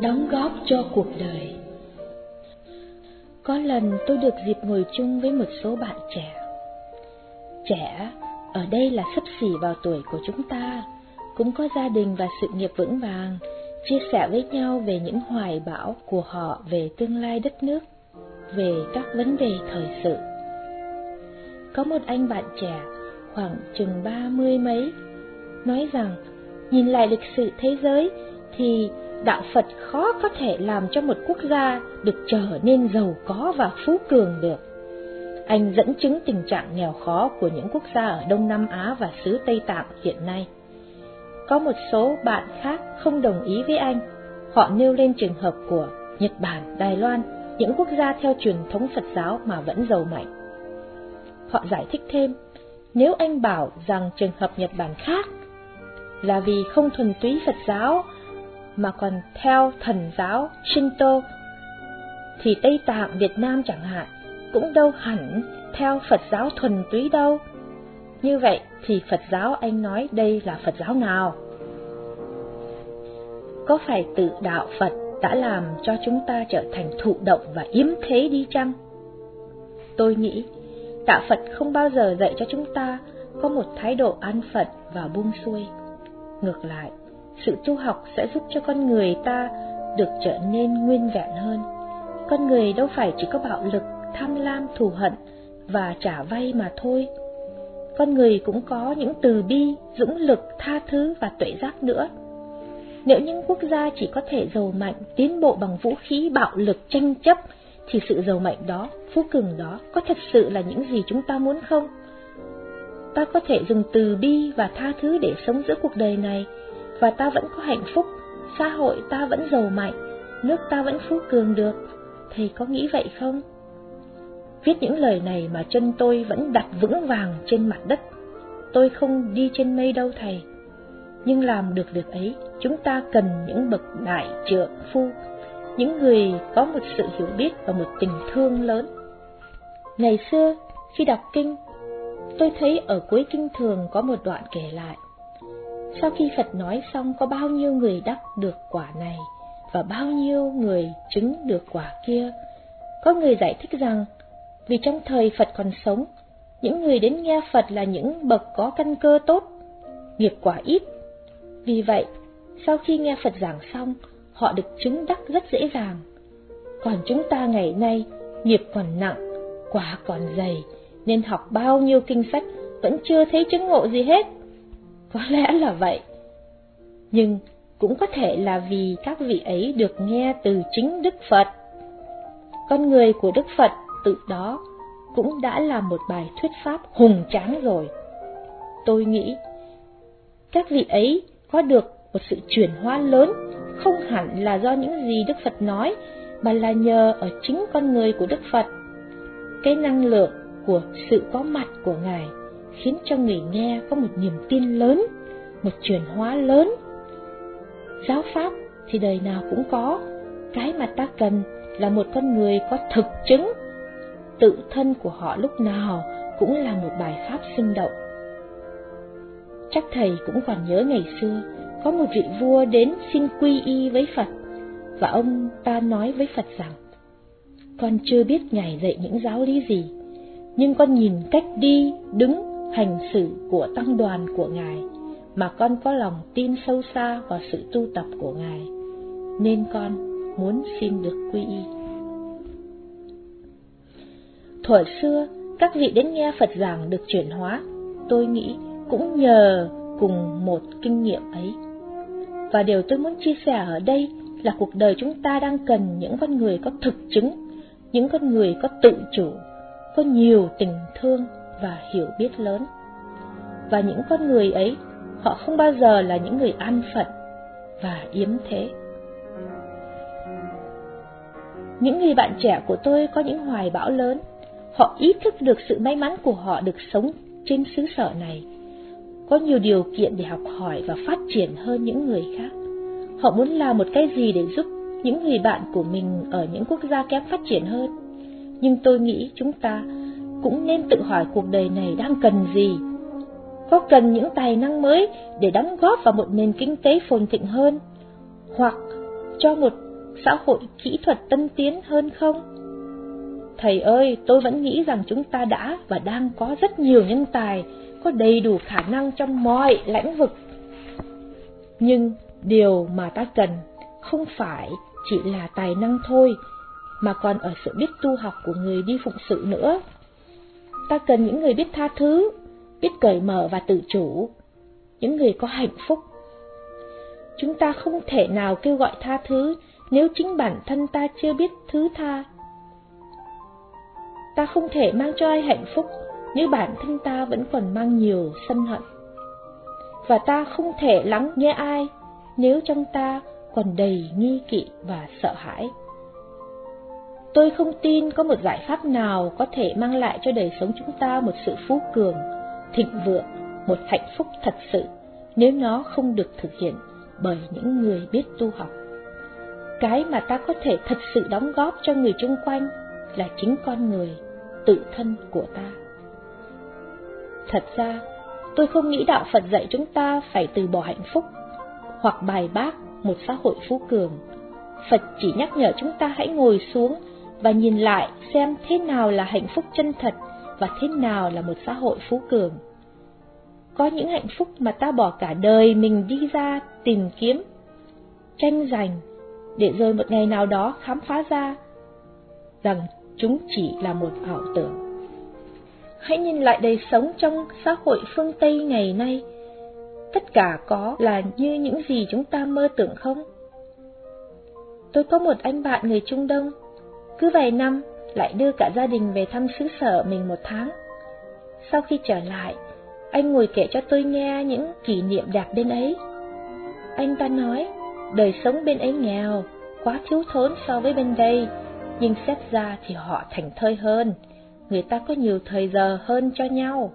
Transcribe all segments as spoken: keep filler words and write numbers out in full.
đóng góp cho cuộc đời. Có lần tôi được dịp ngồi chung với một số bạn trẻ. Trẻ ở đây là xấp xỉ vào tuổi của chúng ta, cũng có gia đình và sự nghiệp vững vàng, chia sẻ với nhau về những hoài bão của họ về tương lai đất nước, về các vấn đề thời sự. Có một anh bạn trẻ khoảng chừng ba mươi mấy nói rằng nhìn lại lịch sử thế giới thì đạo Phật khó có thể làm cho một quốc gia được trở nên giàu có và phú cường được. Anh dẫn chứng tình trạng nghèo khó của những quốc gia ở Đông Nam Á và xứ Tây Tạng hiện nay. Có một số bạn khác không đồng ý với anh. Họ nêu lên trường hợp của Nhật Bản, Đài Loan, những quốc gia theo truyền thống Phật giáo mà vẫn giàu mạnh. Họ giải thích thêm, nếu anh bảo rằng trường hợp Nhật Bản khác là vì không thuần túy Phật giáo mà còn theo thần giáo Shinto, thì Tây Tạng, Việt Nam chẳng hạn cũng đâu hẳn theo Phật giáo thuần túy đâu. Như vậy thì Phật giáo anh nói đây là Phật giáo nào? Có phải tự đạo Phật đã làm cho chúng ta trở thành thụ động và yếm thế đi chăng? Tôi nghĩ đạo Phật không bao giờ dạy cho chúng ta có một thái độ an phận và buông xuôi. Ngược lại, sự tu học sẽ giúp cho con người ta được trở nên nguyên vẹn hơn. Con người đâu phải chỉ có bạo lực, tham lam, thù hận và trả vay mà thôi. Con người cũng có những từ bi, dũng lực, tha thứ và tuệ giác nữa. Nếu những quốc gia chỉ có thể giàu mạnh, tiến bộ bằng vũ khí, bạo lực, tranh chấp, thì sự giàu mạnh đó, phú cường đó có thật sự là những gì chúng ta muốn không? Ta có thể dùng từ bi và tha thứ để sống giữa cuộc đời này, và ta vẫn có hạnh phúc, xã hội ta vẫn giàu mạnh, nước ta vẫn phú cường được. Thầy có nghĩ vậy không? Viết những lời này mà chân tôi vẫn đặt vững vàng trên mặt đất. Tôi không đi trên mây đâu thầy. Nhưng làm được việc ấy, chúng ta cần những bậc đại trượng phu, những người có một sự hiểu biết và một tình thương lớn. Ngày xưa, khi đọc kinh, tôi thấy ở cuối kinh thường có một đoạn kể lại. Sau khi Phật nói xong, có bao nhiêu người đắc được quả này và bao nhiêu người chứng được quả kia. Có người giải thích rằng, vì trong thời Phật còn sống, những người đến nghe Phật là những bậc có căn cơ tốt, nghiệp quả ít. Vì vậy, sau khi nghe Phật giảng xong, họ được chứng đắc rất dễ dàng. Còn chúng ta ngày nay, nghiệp còn nặng, quả còn dày, nên học bao nhiêu kinh sách vẫn chưa thấy chứng ngộ gì hết. Có lẽ là vậy. Nhưng cũng có thể là vì các vị ấy được nghe từ chính Đức Phật. Con người của Đức Phật tự đó cũng đã là một bài thuyết pháp hùng tráng rồi. Tôi nghĩ các vị ấy có được một sự chuyển hóa lớn, không hẳn là do những gì Đức Phật nói, mà là nhờ ở chính con người của Đức Phật. Cái năng lượng của sự có mặt của Ngài khiến cho người nghe có một niềm tin lớn, một chuyển hóa lớn. Giáo pháp thì đời nào cũng có, cái mà ta cần là một con người có thực chứng. Tự thân của họ lúc nào cũng là một bài pháp sinh động. Chắc thầy cũng còn nhớ ngày xưa, có một vị vua đến xin quy y với Phật, và ông ta nói với Phật rằng, con chưa biết Ngài dạy những giáo lý gì, nhưng con nhìn cách đi, đứng, hành xử của tăng đoàn của Ngài, mà con có lòng tin sâu xa vào sự tu tập của Ngài, nên con muốn xin được quy y. Thuở xưa, các vị đến nghe Phật giảng được chuyển hóa, tôi nghĩ cũng nhờ cùng một kinh nghiệm ấy. Và điều tôi muốn chia sẻ ở đây là cuộc đời chúng ta đang cần những con người có thực chứng, những con người có tự chủ, có nhiều tình thương và hiểu biết lớn. Và những con người ấy, họ không bao giờ là những người an phận và yếm thế. Những người bạn trẻ của tôi có những hoài bão lớn. Họ ý thức được sự may mắn của họ được sống trên xứ sở này, có nhiều điều kiện để học hỏi và phát triển hơn những người khác. Họ muốn làm một cái gì để giúp những người bạn của mình ở những quốc gia kém phát triển hơn. Nhưng tôi nghĩ chúng ta cũng nên tự hỏi cuộc đời này đang cần gì. Có cần những tài năng mới để đóng góp vào một nền kinh tế phồn thịnh hơn, hoặc cho một xã hội kỹ thuật tân tiến hơn không? Thầy ơi, tôi vẫn nghĩ rằng chúng ta đã và đang có rất nhiều nhân tài, có đầy đủ khả năng trong mọi lĩnh vực. Nhưng điều mà ta cần không phải chỉ là tài năng thôi, mà còn ở sự biết tu học của người đi phụng sự nữa. Ta cần những người biết tha thứ, biết cởi mở và tự chủ, những người có hạnh phúc. Chúng ta không thể nào kêu gọi tha thứ nếu chính bản thân ta chưa biết thứ tha. Ta không thể mang cho ai hạnh phúc nếu bản thân ta vẫn còn mang nhiều sân hận. Và ta không thể lắng nghe ai nếu trong ta còn đầy nghi kỵ và sợ hãi. Tôi không tin có một giải pháp nào có thể mang lại cho đời sống chúng ta một sự phú cường, thịnh vượng, một hạnh phúc thật sự, nếu nó không được thực hiện bởi những người biết tu học. Cái mà ta có thể thật sự đóng góp cho người chung quanh là chính con người, tự thân của ta. Thật ra, tôi không nghĩ đạo Phật dạy chúng ta phải từ bỏ hạnh phúc hoặc bài bác một xã hội phú cường. Phật chỉ nhắc nhở chúng ta hãy ngồi xuống và nhìn lại xem thế nào là hạnh phúc chân thật và thế nào là một xã hội phú cường. Có những hạnh phúc mà ta bỏ cả đời mình đi ra tìm kiếm, tranh giành, để rồi một ngày nào đó khám phá ra rằng chúng chỉ là một ảo tưởng. Hãy nhìn lại đời sống trong xã hội phương Tây ngày nay. Tất cả có là như những gì chúng ta mơ tưởng không? Tôi có một anh bạn người Trung Đông, cứ vài năm lại đưa cả gia đình về thăm xứ sở mình một tháng. Sau khi trở lại, anh ngồi kể cho tôi nghe những kỷ niệm đẹp bên ấy. Anh ta nói, đời sống bên ấy nghèo, quá thiếu thốn so với bên đây, nhưng xét ra thì họ thảnh thơi hơn, người ta có nhiều thời giờ hơn cho nhau.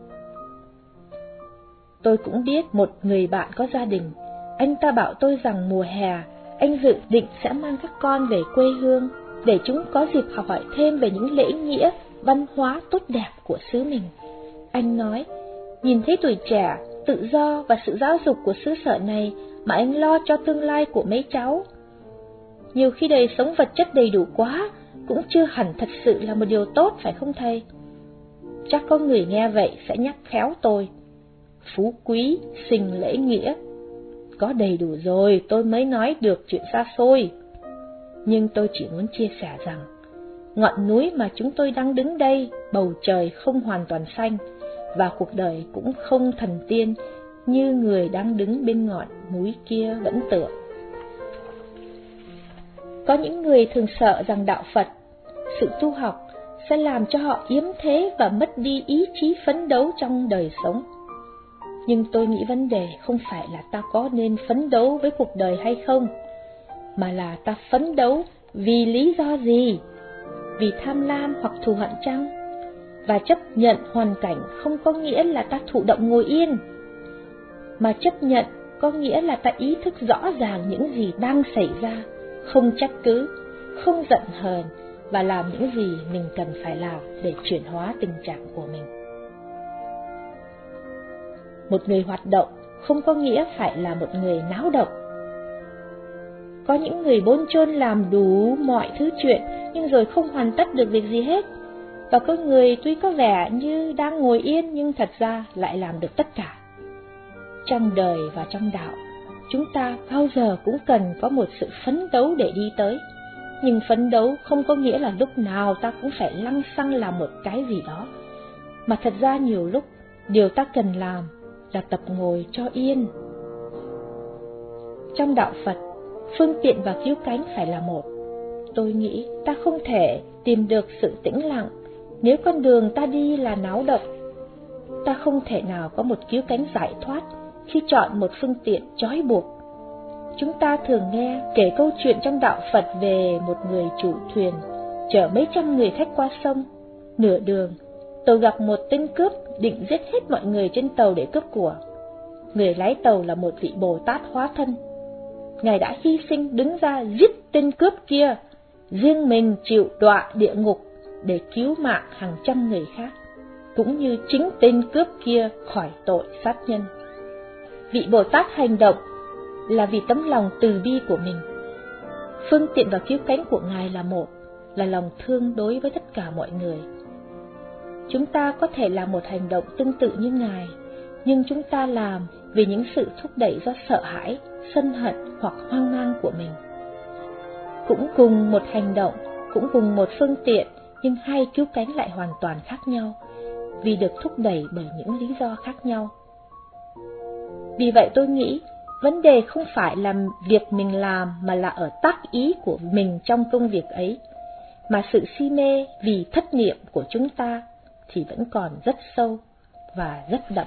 Tôi cũng biết một người bạn có gia đình, anh ta bảo tôi rằng mùa hè, anh dự định sẽ mang các con về quê hương, để chúng có dịp học hỏi thêm về những lễ nghĩa, văn hóa tốt đẹp của xứ mình. Anh nói, nhìn thấy tuổi trẻ, tự do và sự giáo dục của xứ sở này mà anh lo cho tương lai của mấy cháu. Nhiều khi đời sống vật chất đầy đủ quá, cũng chưa hẳn thật sự là một điều tốt, phải không thầy? Chắc có người nghe vậy sẽ nhắc khéo tôi. Phú quý, sinh lễ nghĩa. Có đầy đủ rồi, tôi mới nói được chuyện xa xôi. Nhưng tôi chỉ muốn chia sẻ rằng, ngọn núi mà chúng tôi đang đứng đây, bầu trời không hoàn toàn xanh, và cuộc đời cũng không thần tiên như người đang đứng bên ngọn núi kia vẫn tưởng. Có những người thường sợ rằng đạo Phật, sự tu học sẽ làm cho họ yếm thế và mất đi ý chí phấn đấu trong đời sống. Nhưng tôi nghĩ vấn đề không phải là ta có nên phấn đấu với cuộc đời hay không, mà là ta phấn đấu vì lý do gì? Vì tham lam hoặc thù hận chăng? Và chấp nhận hoàn cảnh không có nghĩa là ta thụ động ngồi yên, mà chấp nhận có nghĩa là ta ý thức rõ ràng những gì đang xảy ra, không trách cứ, không giận hờn, và làm những gì mình cần phải làm để chuyển hóa tình trạng của mình. Một người hoạt động không có nghĩa phải là một người náo động. Có những người bôn chôn làm đủ mọi thứ chuyện nhưng rồi không hoàn tất được việc gì hết. Và có người tuy có vẻ như đang ngồi yên nhưng thật ra lại làm được tất cả. Trong đời và trong đạo, chúng ta bao giờ cũng cần có một sự phấn đấu để đi tới. Nhưng phấn đấu không có nghĩa là lúc nào ta cũng phải lăng xăng làm một cái gì đó. Mà thật ra nhiều lúc, điều ta cần làm là tập ngồi cho yên. Trong đạo Phật, phương tiện và cứu cánh phải là một. Tôi nghĩ ta không thể tìm được sự tĩnh lặng nếu con đường ta đi là náo động. Ta không thể nào có một cứu cánh giải thoát khi chọn một phương tiện trói buộc. Chúng ta thường nghe kể câu chuyện trong đạo Phật về một người chủ thuyền chở mấy trăm người khách qua sông. Nửa đường, tàu gặp một tên cướp định giết hết mọi người trên tàu để cướp của. Người lái tàu là một vị Bồ Tát hóa thân. Ngài đã hy sinh đứng ra giết tên cướp kia, riêng mình chịu đọa địa ngục để cứu mạng hàng trăm người khác, cũng như chính tên cướp kia khỏi tội sát nhân. Vị Bồ Tát hành động là vì tấm lòng từ bi của mình. Phương tiện và cứu cánh của Ngài là một, là lòng thương đối với tất cả mọi người. Chúng ta có thể làm một hành động tương tự như Ngài, nhưng chúng ta làm vì những sự thúc đẩy do sợ hãi, sân hận hoặc hoang mang của mình. Cũng cùng một hành động, cũng cùng một phương tiện, nhưng hai cứu cánh lại hoàn toàn khác nhau, vì được thúc đẩy bởi những lý do khác nhau. Vì vậy tôi nghĩ, vấn đề không phải là việc mình làm mà là ở tác ý của mình trong công việc ấy, mà sự si mê vì thất niệm của chúng ta thì vẫn còn rất sâu và rất đậm.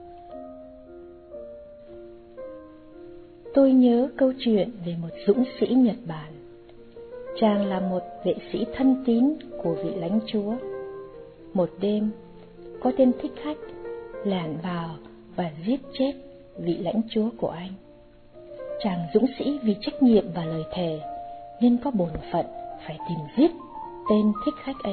Tôi nhớ câu chuyện về một dũng sĩ Nhật Bản. Chàng là một vệ sĩ thân tín của vị lãnh chúa. Một đêm, có tên thích khách lẻn vào và giết chết vị lãnh chúa của anh. Chàng dũng sĩ vì trách nhiệm và lời thề nên có bổn phận phải tìm giết tên thích khách ấy.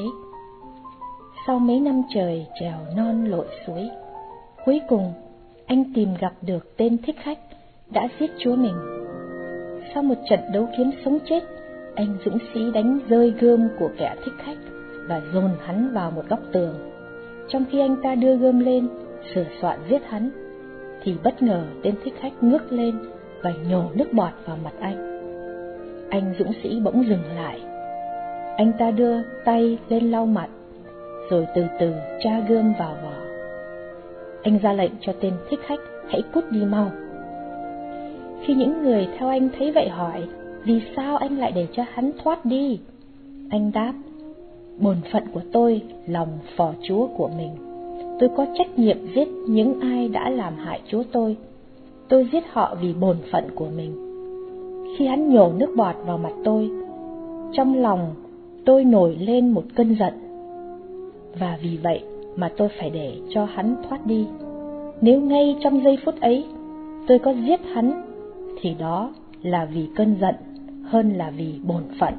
Sau mấy năm trời trèo non lội suối, cuối cùng anh tìm gặp được tên thích khách đã giết chúa mình. Sau một trận đấu kiếm sống chết, anh dũng sĩ đánh rơi gươm của kẻ thích khách và dồn hắn vào một góc tường. Trong khi anh ta đưa gươm lên sửa soạn giết hắn, thì bất ngờ tên thích khách ngước lên và nhổ nước bọt vào mặt anh. Anh dũng sĩ bỗng dừng lại. Anh ta đưa tay lên lau mặt, rồi từ từ tra gươm vào vỏ. Anh ra lệnh cho tên thích khách hãy cút đi mau. Khi những người theo anh thấy vậy hỏi, vì sao anh lại để cho hắn thoát đi? Anh đáp, bổn phận của tôi, lòng phò chúa của mình. Tôi có trách nhiệm giết những ai đã làm hại chúa tôi. Tôi giết họ vì bổn phận của mình. Khi hắn nhổ nước bọt vào mặt tôi, trong lòng tôi nổi lên một cơn giận. Và vì vậy mà tôi phải để cho hắn thoát đi. Nếu ngay trong giây phút ấy tôi có giết hắn, thì đó là vì cơn giận hơn là vì bổn phận.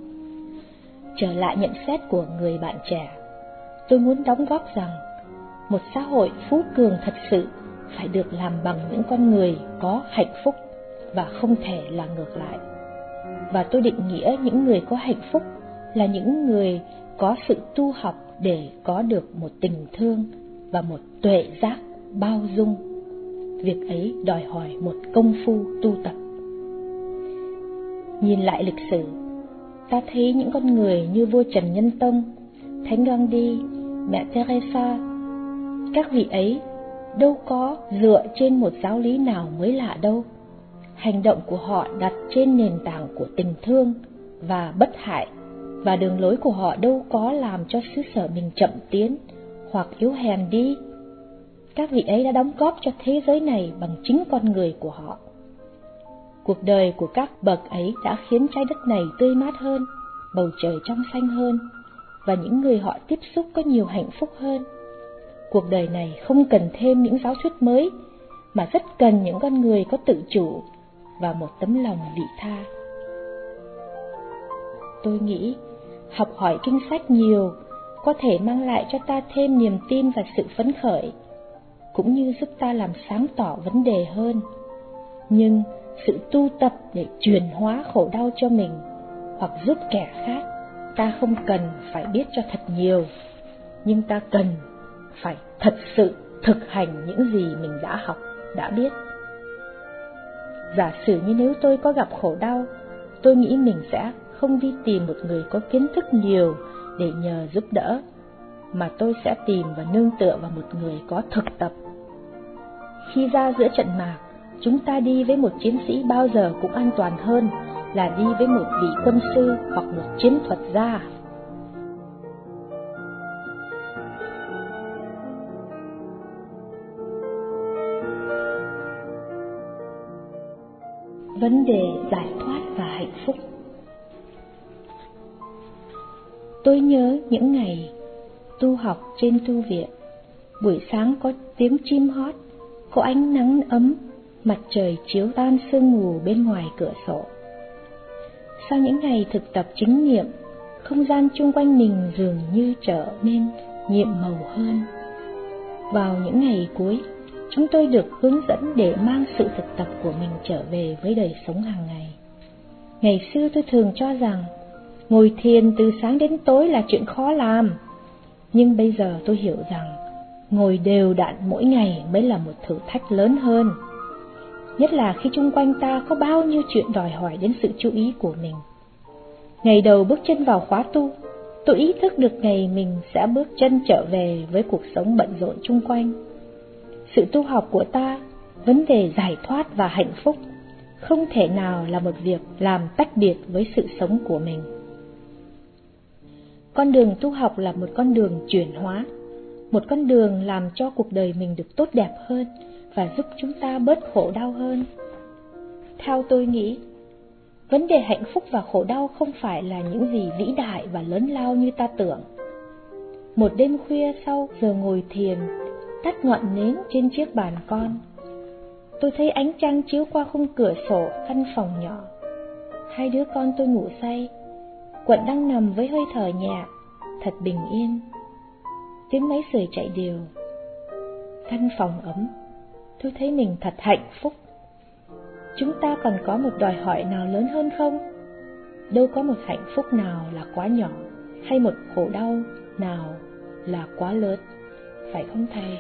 Trở lại nhận xét của người bạn trẻ, tôi muốn đóng góp rằng một xã hội phú cường thật sự phải được làm bằng những con người có hạnh phúc và không thể là ngược lại. Và tôi định nghĩa những người có hạnh phúc là những người có sự tu học để có được một tình thương và một tuệ giác bao dung. Việc ấy đòi hỏi một công phu tu tập. Nhìn lại lịch sử, ta thấy những con người như vua Trần Nhân Tông, Thánh Gandhi, mẹ Teresa. Các vị ấy đâu có dựa trên một giáo lý nào mới lạ đâu. Hành động của họ đặt trên nền tảng của tình thương và bất hại, và đường lối của họ đâu có làm cho xứ sở mình chậm tiến hoặc yếu hèn đi. Các vị ấy đã đóng góp cho thế giới này bằng chính con người của họ. Cuộc đời của các bậc ấy đã khiến trái đất này tươi mát hơn, bầu trời trong xanh hơn, và những người họ tiếp xúc có nhiều hạnh phúc hơn. Cuộc đời này không cần thêm những giáo thuyết mới, mà rất cần những con người có tự chủ và một tấm lòng vị tha. Tôi nghĩ học hỏi kinh sách nhiều có thể mang lại cho ta thêm niềm tin và sự phấn khởi, cũng như giúp ta làm sáng tỏ vấn đề hơn. Nhưng sự tu tập để chuyển hóa khổ đau cho mình hoặc giúp kẻ khác, ta không cần phải biết cho thật nhiều, nhưng ta cần phải thật sự thực hành những gì mình đã học, đã biết. Giả sử như nếu tôi có gặp khổ đau, tôi nghĩ mình sẽ không đi tìm một người có kiến thức nhiều để nhờ giúp đỡ, mà tôi sẽ tìm và nương tựa vào một người có thực tập. Khi ra giữa trận mạc, chúng ta đi với một chiến sĩ bao giờ cũng an toàn hơn là đi với một vị quân sư hoặc một chiến thuật gia. Vấn đề giải thoát và hạnh phúc. Tôi nhớ những ngày tu học trên tu viện, buổi sáng có tiếng chim hót, có ánh nắng ấm, mặt trời chiếu tan sương mù bên ngoài cửa sổ. Sau những ngày thực tập chính niệm, không gian chung quanh mình dường như trở nên nhiệm màu hơn. Vào những ngày cuối, chúng tôi được hướng dẫn để mang sự thực tập của mình trở về với đời sống hàng ngày. Ngày xưa tôi thường cho rằng ngồi thiền từ sáng đến tối là chuyện khó làm. Nhưng bây giờ tôi hiểu rằng ngồi đều đặn mỗi ngày mới là một thử thách lớn hơn. Nhất là khi chung quanh ta có bao nhiêu chuyện đòi hỏi đến sự chú ý của mình. Ngày đầu bước chân vào khóa tu, tôi ý thức được ngày mình sẽ bước chân trở về với cuộc sống bận rộn chung quanh. Sự tu học của ta, vấn đề giải thoát và hạnh phúc, không thể nào là một việc làm tách biệt với sự sống của mình. Con đường tu học là một con đường chuyển hóa, một con đường làm cho cuộc đời mình được tốt đẹp hơn và giúp chúng ta bớt khổ đau hơn. Theo tôi nghĩ, vấn đề hạnh phúc và khổ đau không phải là những gì vĩ đại và lớn lao như ta tưởng. Một đêm khuya sau giờ ngồi thiền, tắt ngọn nến trên chiếc bàn con, tôi thấy ánh trăng chiếu qua khung cửa sổ căn phòng nhỏ. Hai đứa con tôi ngủ say, Quận đang nằm với hơi thở nhẹ, thật bình yên. Tiếng máy sưởi chạy đều, căn phòng ấm. Tôi thấy mình thật hạnh phúc. Chúng ta còn có một đòi hỏi nào lớn hơn không? Đâu có một hạnh phúc nào là quá nhỏ, hay một khổ đau nào là quá lớn, phải không thầy?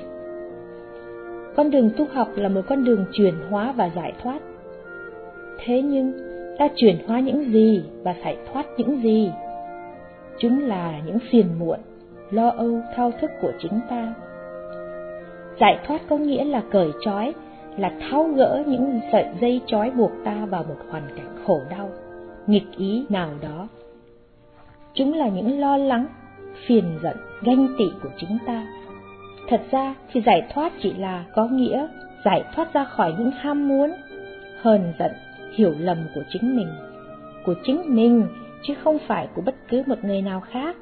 Con đường tu học là một con đường chuyển hóa và giải thoát. Thế nhưng, ta chuyển hóa những gì và giải thoát những gì? Chúng là những phiền muộn, lo âu, thao thức của chính ta. Giải thoát có nghĩa là cởi trói, là tháo gỡ những sợi dây trói buộc ta vào một hoàn cảnh khổ đau, nghịch ý nào đó. Chúng là những lo lắng, phiền giận, ganh tị của chính ta. Thật ra thì giải thoát chỉ là có nghĩa giải thoát ra khỏi những ham muốn, hờn giận, hiểu lầm của chính mình, của chính mình chứ không phải của bất cứ một người nào khác.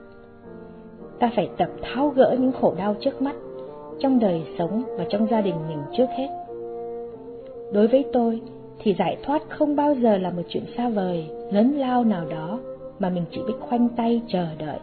Ta phải tập tháo gỡ những khổ đau trước mắt, trong đời sống và trong gia đình mình trước hết. Đối với tôi thì giải thoát không bao giờ là một chuyện xa vời, lớn lao nào đó mà mình chỉ biết khoanh tay chờ đợi.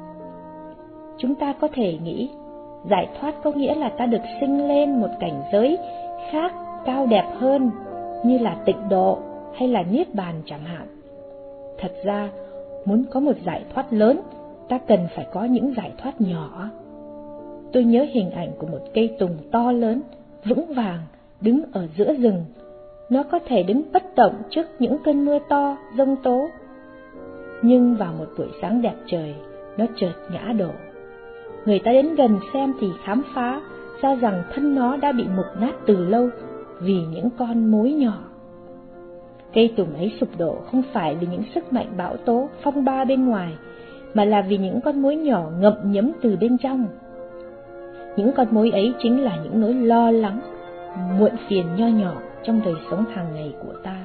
Chúng ta có thể nghĩ giải thoát có nghĩa là ta được sinh lên một cảnh giới khác, cao đẹp hơn, như là tịnh độ hay là niết bàn chẳng hạn. Thật ra, muốn có một giải thoát lớn, ta cần phải có những giải thoát nhỏ. Tôi nhớ hình ảnh của một cây tùng to lớn, vững vàng, đứng ở giữa rừng. Nó có thể đứng bất động trước những cơn mưa to, giông tố. Nhưng vào một buổi sáng đẹp trời, nó chợt ngã đổ. Người ta đến gần xem thì khám phá ra rằng thân nó đã bị mục nát từ lâu vì những con mối nhỏ. Cây tùng ấy sụp đổ không phải vì những sức mạnh bão tố, phong ba bên ngoài, mà là vì những con mối nhỏ ngậm nhấm từ bên trong. Những con mối ấy chính là những nỗi lo lắng, muộn phiền nho nhỏ trong đời sống hàng ngày của ta.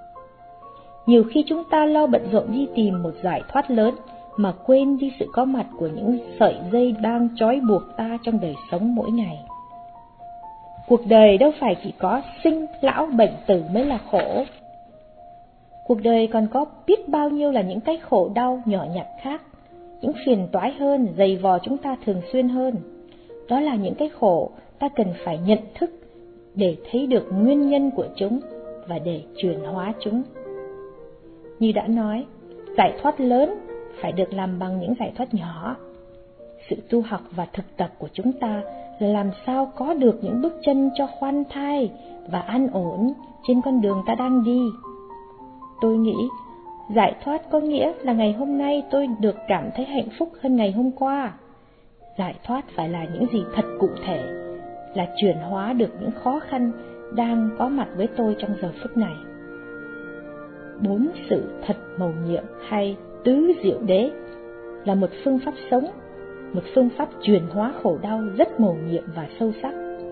Nhiều khi chúng ta lo bận rộn đi tìm một giải thoát lớn, mà quên đi sự có mặt của những sợi dây đang trói buộc ta trong đời sống mỗi ngày. Cuộc đời đâu phải chỉ có sinh, lão, bệnh tử mới là khổ. Cuộc đời còn có biết bao nhiêu là những cái khổ đau nhỏ nhặt khác, những phiền toái hơn, dày vò chúng ta thường xuyên hơn. Đó là những cái khổ ta cần phải nhận thức để thấy được nguyên nhân của chúng và để chuyển hóa chúng. Như đã nói, giải thoát lớn phải được làm bằng những giải thoát nhỏ. Sự tu học và thực tập của chúng ta là làm sao có được những bước chân cho khoan thai và an ổn trên con đường ta đang đi. Tôi nghĩ giải thoát có nghĩa là ngày hôm nay tôi được cảm thấy hạnh phúc hơn ngày hôm qua. Giải thoát phải là những gì thật cụ thể, là chuyển hóa được những khó khăn đang có mặt với tôi trong giờ phút này. Bốn sự thật mầu nhiệm hay tứ diệu đế là một phương pháp sống, một phương pháp chuyển hóa khổ đau rất mầu nhiệm và sâu sắc.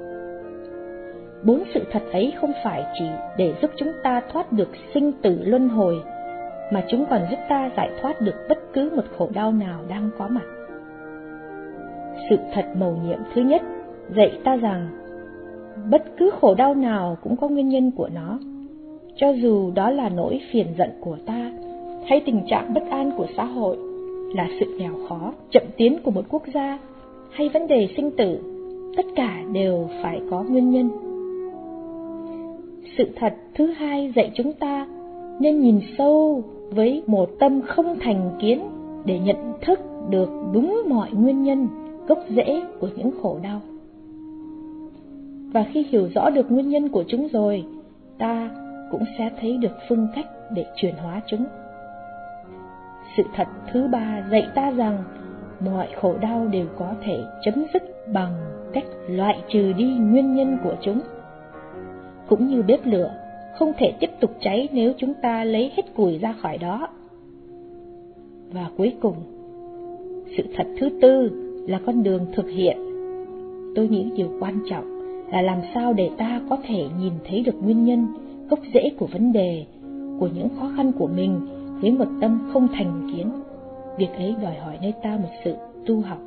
Bốn sự thật ấy không phải chỉ để giúp chúng ta thoát được sinh tử luân hồi, mà chúng còn giúp ta giải thoát được bất cứ một khổ đau nào đang có mặt. Sự thật mầu nhiệm thứ nhất dạy ta rằng bất cứ khổ đau nào cũng có nguyên nhân của nó. Cho dù đó là nỗi phiền giận của ta, hay tình trạng bất an của xã hội, là sự nghèo khó, chậm tiến của một quốc gia, hay vấn đề sinh tử, tất cả đều phải có nguyên nhân. Sự thật thứ hai dạy chúng ta nên nhìn sâu với một tâm không thành kiến để nhận thức được đúng mọi nguyên nhân, gốc rễ của những khổ đau. Và khi hiểu rõ được nguyên nhân của chúng rồi, ta cũng sẽ thấy được phương cách để chuyển hóa chúng. Sự thật thứ ba dạy ta rằng mọi khổ đau đều có thể chấm dứt bằng cách loại trừ đi nguyên nhân của chúng. Cũng như bếp lửa không thể tiếp tục cháy nếu chúng ta lấy hết củi ra khỏi đó. Và cuối cùng, sự thật thứ tư là con đường thực hiện. Tôi nghĩ điều quan trọng là làm sao để ta có thể nhìn thấy được nguyên nhân, gốc rễ của vấn đề, của những khó khăn của mình với một tâm không thành kiến. Việc ấy đòi hỏi nơi ta một sự tu học.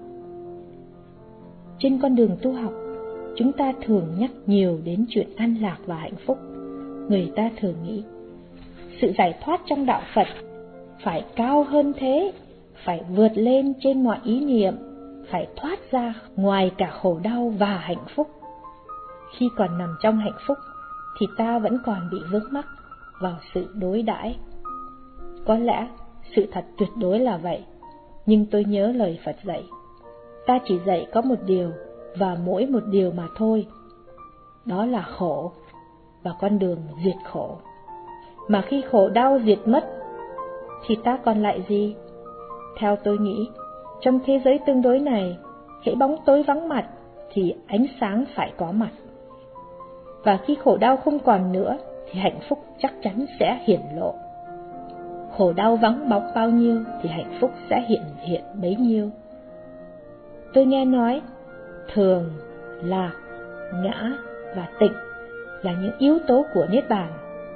Trên con đường tu học, chúng ta thường nhắc nhiều đến chuyện an lạc và hạnh phúc. Người ta thường nghĩ sự giải thoát trong đạo Phật phải cao hơn thế, phải vượt lên trên mọi ý niệm, phải thoát ra ngoài cả khổ đau và hạnh phúc. Khi còn nằm trong hạnh phúc thì ta vẫn còn bị vướng mắc vào sự đối đãi. Có lẽ sự thật tuyệt đối là vậy, nhưng tôi nhớ lời Phật dạy. Ta chỉ dạy có một điều và mỗi một điều mà thôi. Đó là khổ và con đường diệt khổ. Mà khi khổ đau diệt mất thì ta còn lại gì? Theo tôi nghĩ, trong thế giới tương đối này, hễ bóng tối vắng mặt thì ánh sáng phải có mặt. Và khi khổ đau không còn nữa thì hạnh phúc chắc chắn sẽ hiển lộ. Khổ đau vắng bóng bao nhiêu thì hạnh phúc sẽ hiện hiện bấy nhiêu. Tôi nghe nói thường, lạc, ngã và tịnh là những yếu tố của Niết Bàn.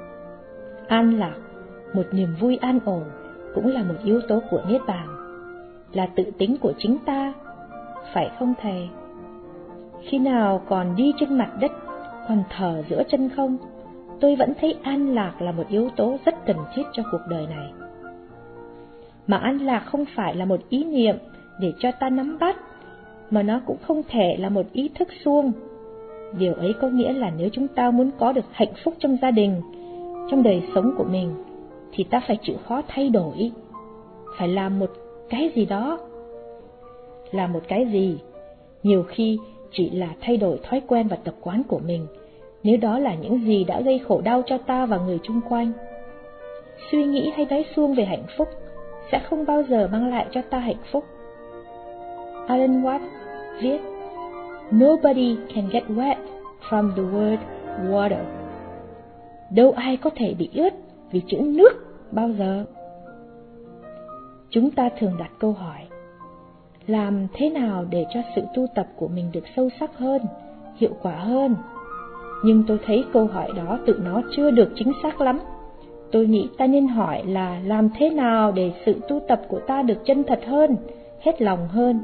An lạc, một niềm vui an ổn, cũng là một yếu tố của Niết Bàn, là tự tính của chính ta, phải không thầy? Khi nào còn đi trên mặt đất, còn thở giữa chân không, tôi vẫn thấy an lạc là một yếu tố rất cần thiết cho cuộc đời này. Mà an lạc không phải là một ý niệm để cho ta nắm bắt, mà nó cũng không thể là một ý thức suông. Điều ấy có nghĩa là nếu chúng ta muốn có được hạnh phúc trong gia đình, trong đời sống của mình, thì ta phải chịu khó thay đổi, phải làm một cái gì đó. Làm một cái gì? Nhiều khi chỉ là thay đổi thói quen và tập quán của mình, nếu đó là những gì đã gây khổ đau cho ta và người chung quanh. Suy nghĩ hay nói suông về hạnh phúc sẽ không bao giờ mang lại cho ta hạnh phúc. Alan Watts viết, Nobody can get wet from the word water. Đâu ai có thể bị ướt vì chữ nước bao giờ. Chúng ta thường đặt câu hỏi, làm thế nào để cho sự tu tập của mình được sâu sắc hơn, hiệu quả hơn? Nhưng tôi thấy câu hỏi đó tự nó chưa được chính xác lắm. Tôi nghĩ ta nên hỏi là làm thế nào để sự tu tập của ta được chân thật hơn, hết lòng hơn.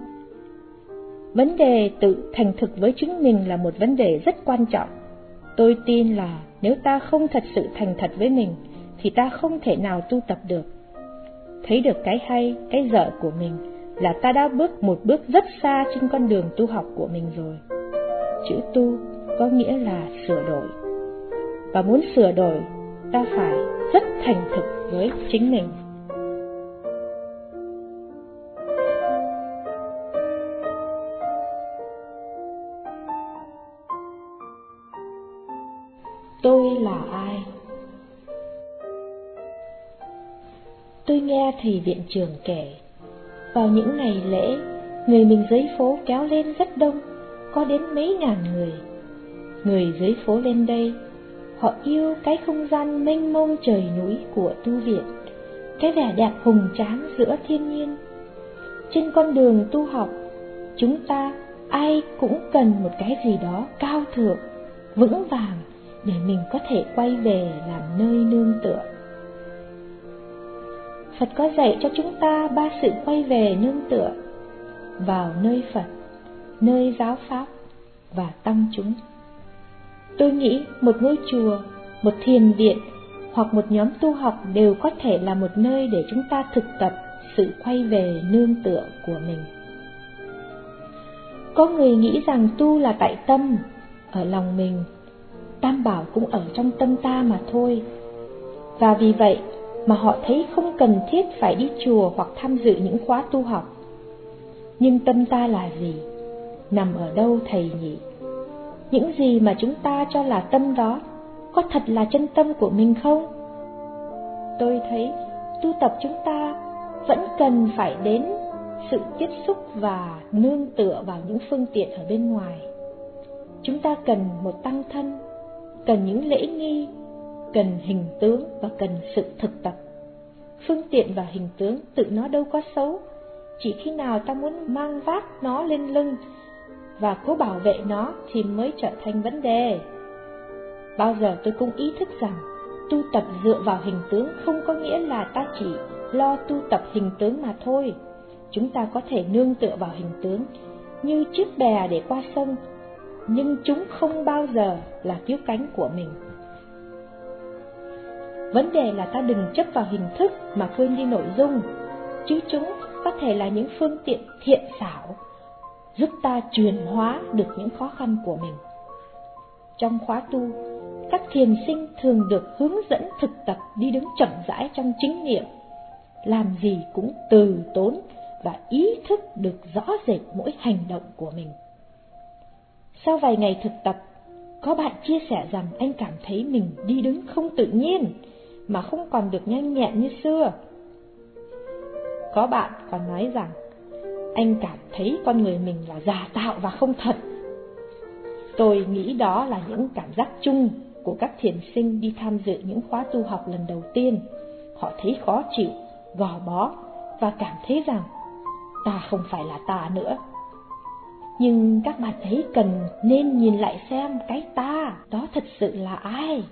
Vấn đề tự thành thực với chính mình là một vấn đề rất quan trọng. Tôi tin là nếu ta không thật sự thành thật với mình, thì ta không thể nào tu tập được. Thấy được cái hay, cái dở của mình là ta đã bước một bước rất xa trên con đường tu học của mình rồi. Chữ tu có nghĩa là sửa đổi. Và muốn sửa đổi, ta phải rất thành thực với chính mình. Tôi là ai? Tôi nghe thầy viện trưởng kể, vào những ngày lễ, người mình dưới phố kéo lên rất đông, có đến mấy ngàn người. Người dưới phố lên đây, họ yêu cái không gian mênh mông trời núi của tu viện, cái vẻ đẹp hùng tráng giữa thiên nhiên. Trên con đường tu học, chúng ta ai cũng cần một cái gì đó cao thượng, vững vàng để mình có thể quay về làm nơi nương tựa. Phật có dạy cho chúng ta ba sự quay về nương tựa: vào nơi Phật, nơi giáo pháp và tăng chúng. Tôi nghĩ một ngôi chùa, một thiền viện hoặc một nhóm tu học đều có thể là một nơi để chúng ta thực tập sự quay về nương tựa của mình. Có người nghĩ rằng tu là tại tâm, ở lòng mình. Tam bảo cũng ở trong tâm ta mà thôi. Và vì vậy mà họ thấy không cần thiết phải đi chùa hoặc tham dự những khóa tu học. Nhưng tâm ta là gì? Nằm ở đâu thầy nhỉ? Những gì mà chúng ta cho là tâm đó, có thật là chân tâm của mình không? Tôi thấy tu tập chúng ta vẫn cần phải đến sự tiếp xúc và nương tựa vào những phương tiện ở bên ngoài. Chúng ta cần một tăng thân, cần những lễ nghi, cần hình tướng và cần sự thực tập. Phương tiện và hình tướng tự nó đâu có xấu, chỉ khi nào ta muốn mang vác nó lên lưng và cố bảo vệ nó thì mới trở thành vấn đề. Bao giờ tôi cũng ý thức rằng tu tập dựa vào hình tướng không có nghĩa là ta chỉ lo tu tập hình tướng mà thôi. Chúng ta có thể nương tựa vào hình tướng như chiếc bè để qua sông, nhưng chúng không bao giờ là cứu cánh của mình. Vấn đề là ta đừng chấp vào hình thức mà quên đi nội dung, chứ chúng có thể là những phương tiện thiện xảo giúp ta chuyển hóa được những khó khăn của mình. Trong khóa tu, các thiền sinh thường được hướng dẫn thực tập đi đứng chậm rãi trong chính niệm, làm gì cũng từ tốn và ý thức được rõ rệt mỗi hành động của mình. Sau vài ngày thực tập, có bạn chia sẻ rằng anh cảm thấy mình đi đứng không tự nhiên, mà không còn được nhanh nhẹn như xưa. Có bạn còn nói rằng anh cảm thấy con người mình là giả tạo và không thật. Tôi nghĩ đó là những cảm giác chung của các thiền sinh đi tham dự những khóa tu học lần đầu tiên. Họ thấy khó chịu, gò bó và cảm thấy rằng ta không phải là ta nữa. Nhưng các bạn ấy cần nên nhìn lại xem cái ta đó thật sự là ai.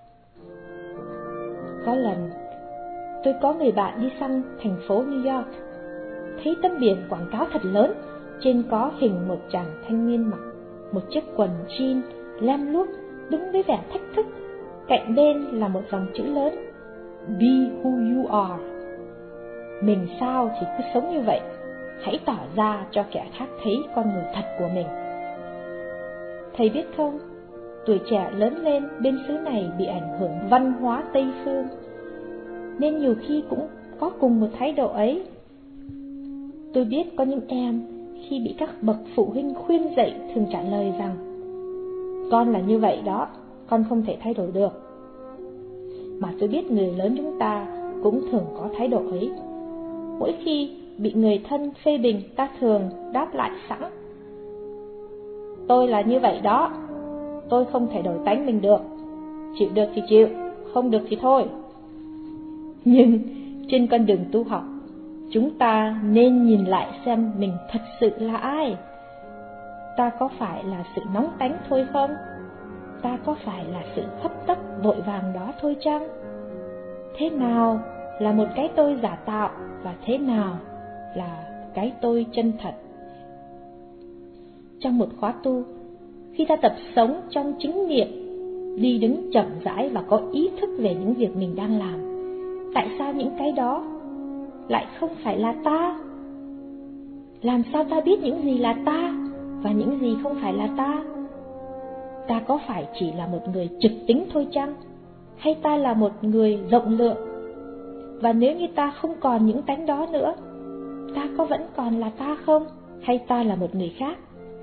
Có lần tôi có người bạn đi sang thành phố New York, thấy tấm biển quảng cáo thật lớn, trên có hình một chàng thanh niên mặc một chiếc quần jean lem luốc, đứng với vẻ thách thức. Cạnh bên là một dòng chữ lớn: Be who you are. Mình sao thì cứ sống như vậy, hãy tỏ ra cho kẻ khác thấy con người thật của mình. Thầy biết không, tuổi trẻ lớn lên bên xứ này bị ảnh hưởng văn hóa Tây phương, nên nhiều khi cũng có cùng một thái độ ấy. Tôi biết có những em khi bị các bậc phụ huynh khuyên dạy thường trả lời rằng con là như vậy đó, con không thể thay đổi được. Mà tôi biết người lớn chúng ta cũng thường có thái độ ấy. Mỗi khi bị người thân phê bình, ta thường đáp lại sẵn: tôi là như vậy đó, tôi không thể đổi tánh mình được, chịu được thì chịu, không được thì thôi. Nhưng trên con đường tu học, chúng ta nên nhìn lại xem mình thật sự là ai. Ta có phải là sự nóng tánh thôi không? Ta có phải là sự hấp tấp vội vàng đó thôi chăng? Thế nào là một cái tôi giả tạo và thế nào là cái tôi chân thật? Trong một khóa tu, khi ta tập sống trong chính niệm, đi đứng chậm rãi và có ý thức về những việc mình đang làm, tại sao những cái đó lại không phải là ta? Làm sao ta biết những gì là ta và những gì không phải là ta? Ta có phải chỉ là một người trực tính thôi chăng? Hay ta là một người rộng lượng? Và nếu như ta không còn những tánh đó nữa, ta có vẫn còn là ta không? Hay ta là một người khác?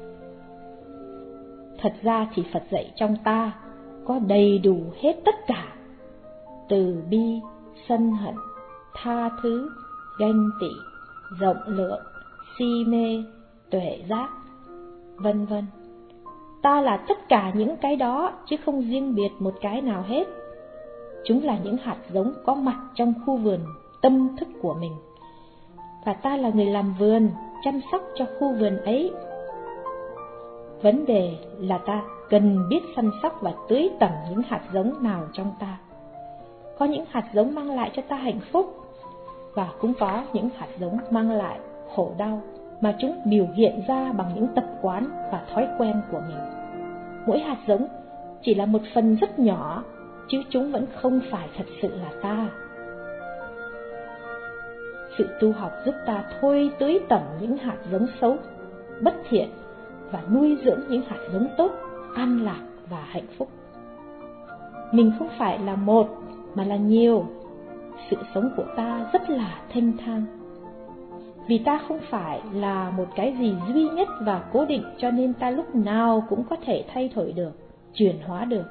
Thật ra thì Phật dạy trong ta có đầy đủ hết tất cả: từ bi, sân hận, tha thứ, ganh tị, rộng lượng, si mê, tuệ giác, vân vân. Ta là tất cả những cái đó, chứ không riêng biệt một cái nào hết. Chúng là những hạt giống có mặt trong khu vườn tâm thức của mình, và ta là người làm vườn, chăm sóc cho khu vườn ấy. Vấn đề là ta cần biết săn sóc và tưới tẩm những hạt giống nào trong ta. Có những hạt giống mang lại cho ta hạnh phúc, và cũng có những hạt giống mang lại khổ đau, mà chúng biểu hiện ra bằng những tập quán và thói quen của mình. Mỗi hạt giống chỉ là một phần rất nhỏ, chứ chúng vẫn không phải thật sự là ta. Sự tu học giúp ta thôi tưới tẩm những hạt giống xấu, bất thiện, và nuôi dưỡng những hạt giống tốt, an lạc và hạnh phúc. Mình không phải là một, mà là nhiều. Sự sống của ta rất là thênh thang. Vì ta không phải là một cái gì duy nhất và cố định, cho nên ta lúc nào cũng có thể thay đổi được, chuyển hóa được.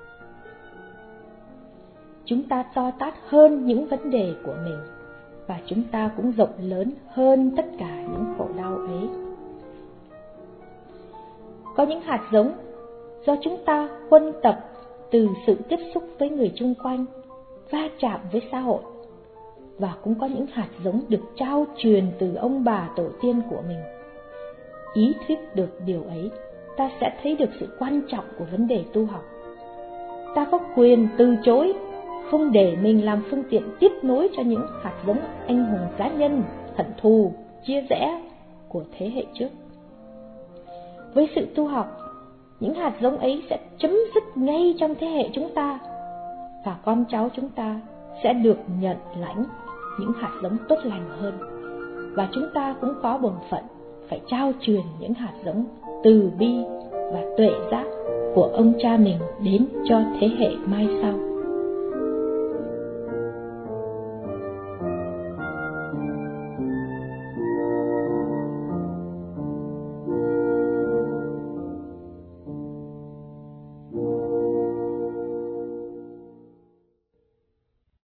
Chúng ta to tát hơn những vấn đề của mình, và chúng ta cũng rộng lớn hơn tất cả những khổ đau ấy. Có những hạt giống do chúng ta huân tập từ sự tiếp xúc với người chung quanh, va chạm với xã hội. Và cũng có những hạt giống được trao truyền từ ông bà tổ tiên của mình. Ý thức được điều ấy, ta sẽ thấy được sự quan trọng của vấn đề tu học. Ta có quyền từ chối, không để mình làm phương tiện tiếp nối cho những hạt giống anh hùng cá nhân, hận thù, chia rẽ của thế hệ trước. Với sự tu học, những hạt giống ấy sẽ chấm dứt ngay trong thế hệ chúng ta, và con cháu chúng ta sẽ được nhận lãnh những hạt giống tốt lành hơn. Và chúng ta cũng có bổn phận phải trao truyền những hạt giống từ bi và tuệ giác của ông cha mình đến cho thế hệ mai sau.